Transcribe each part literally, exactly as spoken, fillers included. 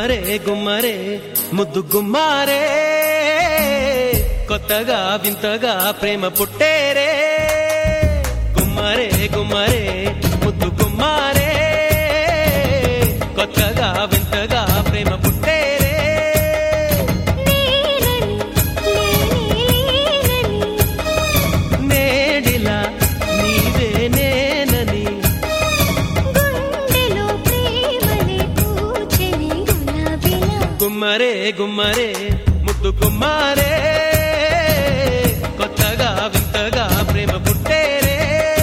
గుమ్మరే గుమ్మరే ముద్దు గుమ్మారే కొత్తగా వింతగా ప్రేమ పుట్టేరే గుమ్మరే గుమ్మరే ముద్దు గుమ్మారే కొత్తగా వింతగా ప్రేమ పుట్టేరే నేడిలా నీవే నేనని గుమ్మరే గుమ్మరే ముద్దు గుమ్మారే కొత్తగా వింతగా ప్రేమ పుట్టేరే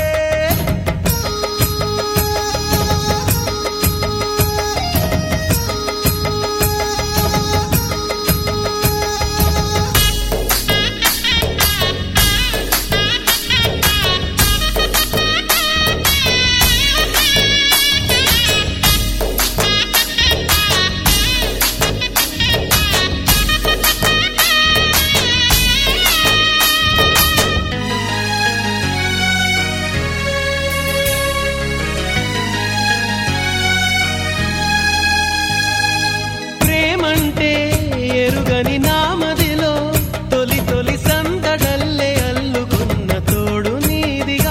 ఎరుగని నామదిలో తొలి తొలి సందడల్లే అల్లుకున్న తోడు నీదిగా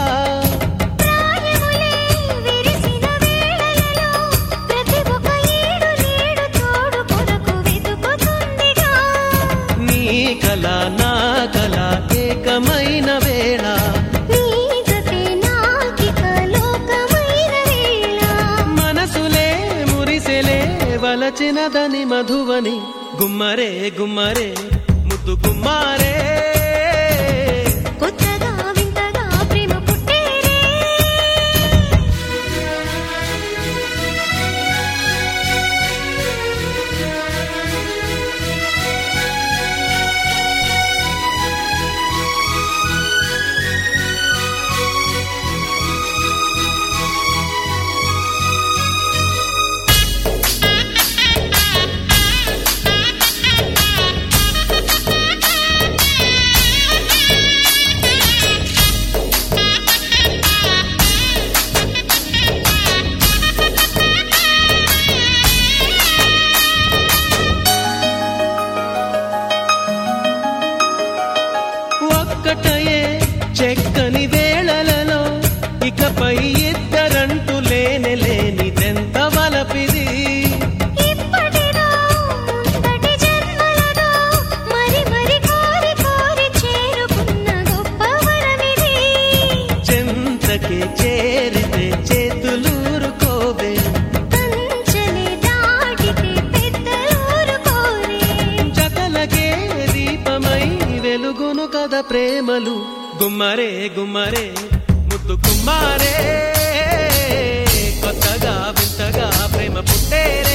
నీ కల నా కల ఏకమైన వేళ మనసులే మురిసెలే వలచినదని మధువని గుమ్మరే గుమ్మరే ముద్దు గుమ్మారే కొత్తగా వింతగా ప్రేమ పుట్టేరే ఒక్కటయే చెక్కని వేళలలో ఇకపై ఇద్దరంటూ లేని లేనిదెంత వలపిది చెంతకి చేరితే చేతులూరుకోవే జగలకే దీపమై వెలుగును కదా ప్రేమలు గుమ్మరే గుమ్మరే ముద్దు గుమ్మారే కొత్తగా వింతగా ప్రేమ పుట్టేరే